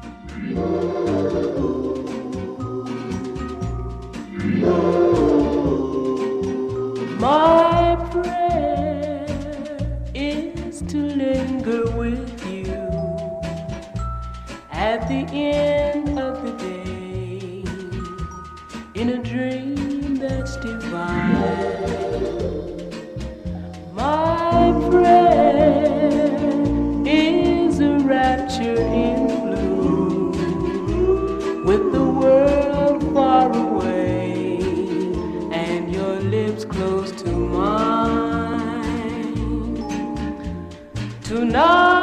My prayer is to linger with you at the end of the day in a dream that's divine. My prayer is a rapture in blue with the world far away and your lips close to mine. Tonight